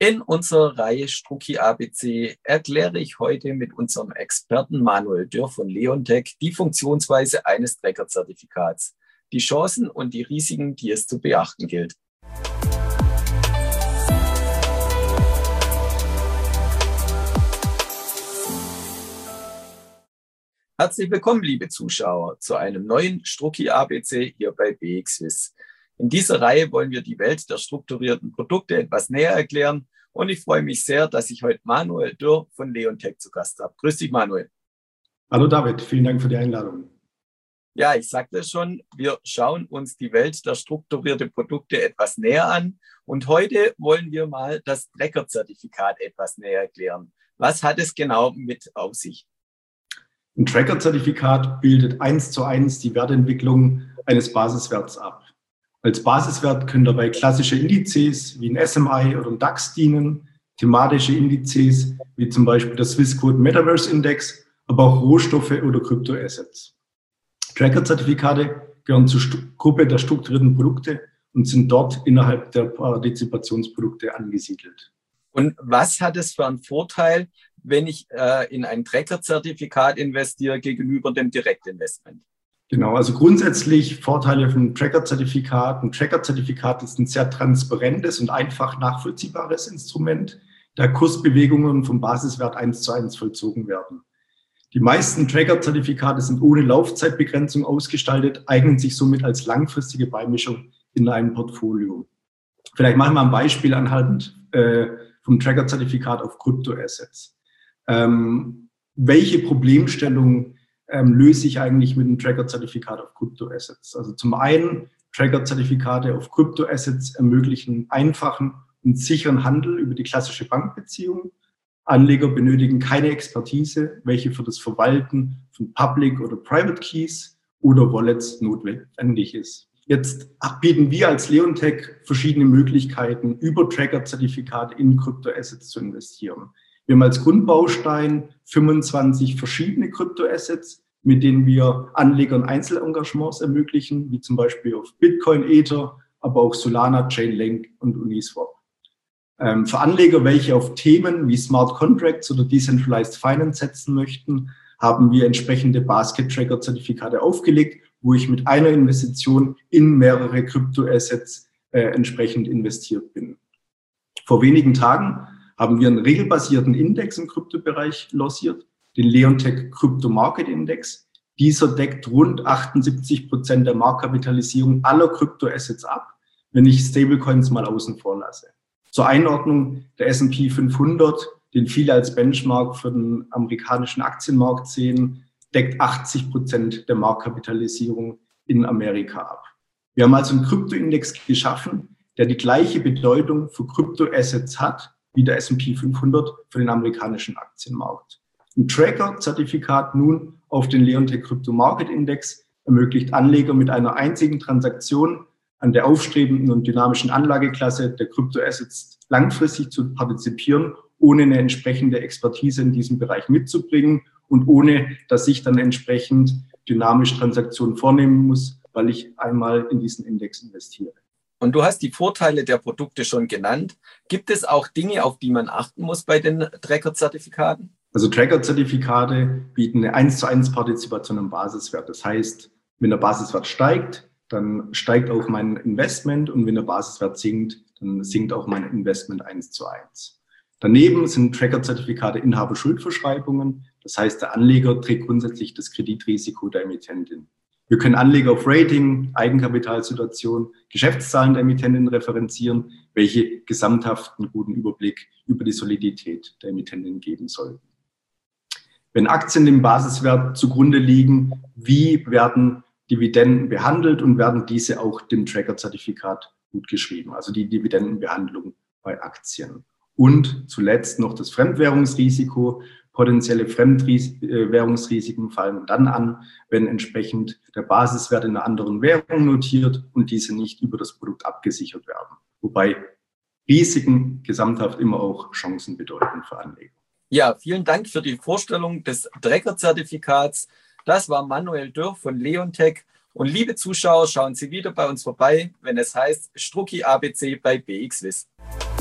In unserer Reihe Strucki ABC erkläre ich heute mit unserem Experten Manuel Dürr von Leonteq die Funktionsweise eines Tracker-Zertifikats, die Chancen und die Risiken, die es zu beachten gilt. Herzlich willkommen, liebe Zuschauer, zu einem neuen Strucki ABC hier bei BXWIS. In dieser Reihe wollen wir die Welt der strukturierten Produkte etwas näher erklären und ich freue mich sehr, dass ich heute Manuel Dürr von Leonteq zu Gast habe. Grüß dich, Manuel. Hallo David, vielen Dank für die Einladung. Ja, ich sagte es schon, wir schauen uns die Welt der strukturierten Produkte etwas näher an und heute wollen wir mal das Tracker-Zertifikat etwas näher erklären. Was hat es genau mit auf sich? Ein Tracker-Zertifikat bildet 1:1 die Wertentwicklung eines Basiswerts ab. Als Basiswert können dabei klassische Indizes wie ein SMI oder ein DAX dienen, thematische Indizes wie zum Beispiel der Swissquote Metaverse Index, aber auch Rohstoffe oder Kryptoassets. Tracker-Zertifikate gehören zur Gruppe der strukturierten Produkte und sind dort innerhalb der Partizipationsprodukte angesiedelt. Und was hat es für einen Vorteil, wenn ich in ein Tracker-Zertifikat investiere gegenüber dem Direktinvestment? Genau, also grundsätzlich Vorteile von einem Tracker-Zertifikat. Ein Tracker-Zertifikat ist ein sehr transparentes und einfach nachvollziehbares Instrument, da Kursbewegungen vom Basiswert 1:1 vollzogen werden. Die meisten Tracker-Zertifikate sind ohne Laufzeitbegrenzung ausgestaltet, eignen sich somit als langfristige Beimischung in einem Portfolio. Vielleicht machen wir ein Beispiel anhand vom Tracker-Zertifikat auf Kryptoassets. Welche Problemstellungen löse ich eigentlich mit einem Tracker-Zertifikat auf Kryptoassets? Also zum einen, Tracker-Zertifikate auf Kryptoassets ermöglichen einfachen und sicheren Handel über die klassische Bankbeziehung. Anleger benötigen keine Expertise, welche für das Verwalten von Public oder Private Keys oder Wallets notwendig ist. Jetzt bieten wir als Leonteq verschiedene Möglichkeiten, über Tracker-Zertifikate in Kryptoassets zu investieren. Wir haben als Grundbaustein 25 verschiedene Kryptoassets, mit denen wir Anlegern Einzelengagements ermöglichen, wie zum Beispiel auf Bitcoin, Ether, aber auch Solana, Chainlink und Uniswap. Für Anleger, welche auf Themen wie Smart Contracts oder Decentralized Finance setzen möchten, haben wir entsprechende Basket-Tracker-Zertifikate aufgelegt, wo ich mit einer Investition in mehrere Kryptoassets entsprechend investiert bin. Vor wenigen Tagen haben wir einen regelbasierten Index im Kryptobereich lanciert, den Leonteq Crypto Market Index. Dieser deckt rund 78% der Marktkapitalisierung aller Kryptoassets ab, wenn ich Stablecoins mal außen vor lasse. Zur Einordnung, der S&P 500, den viele als Benchmark für den amerikanischen Aktienmarkt sehen, deckt 80% der Marktkapitalisierung in Amerika ab. Wir haben also einen Kryptoindex geschaffen, der die gleiche Bedeutung für Kryptoassets hat wie der S&P 500 für den amerikanischen Aktienmarkt. Ein Tracker-Zertifikat nun auf den Leonteq Crypto Market Index ermöglicht Anleger mit einer einzigen Transaktion an der aufstrebenden und dynamischen Anlageklasse der Kryptoassets langfristig zu partizipieren, ohne eine entsprechende Expertise in diesem Bereich mitzubringen und ohne, dass ich dann entsprechend dynamisch Transaktionen vornehmen muss, weil ich einmal in diesen Index investiere. Und du hast die Vorteile der Produkte schon genannt. Gibt es auch Dinge, auf die man achten muss bei den Tracker-Zertifikaten? Also Tracker-Zertifikate bieten eine 1:1 Partizipation am Basiswert. Das heißt, wenn der Basiswert steigt, dann steigt auch mein Investment und wenn der Basiswert sinkt, dann sinkt auch mein Investment 1:1. Daneben sind Tracker-Zertifikate Inhaberschuldverschreibungen. Das heißt, der Anleger trägt grundsätzlich das Kreditrisiko der Emittentin. Wir können Anleger auf Rating, Eigenkapitalsituation, Geschäftszahlen der Emittentin referenzieren, welche gesamthaft einen guten Überblick über die Solidität der Emittentin geben sollten. Wenn Aktien dem Basiswert zugrunde liegen, wie werden Dividenden behandelt und werden diese auch dem Tracker-Zertifikat gut geschrieben, also die Dividendenbehandlung bei Aktien. Und zuletzt noch das Fremdwährungsrisiko. Potenzielle Fremdwährungsrisiken fallen dann an, wenn entsprechend der Basiswert in einer anderen Währung notiert und diese nicht über das Produkt abgesichert werden. Wobei Risiken gesamthaft immer auch Chancen bedeuten für Anleger. Ja, vielen Dank für die Vorstellung des Tracker-Zertifikats. Das war Manuel Dürr von Leonteq. Und liebe Zuschauer, schauen Sie wieder bei uns vorbei, wenn es heißt Strucki ABC bei BXWIS.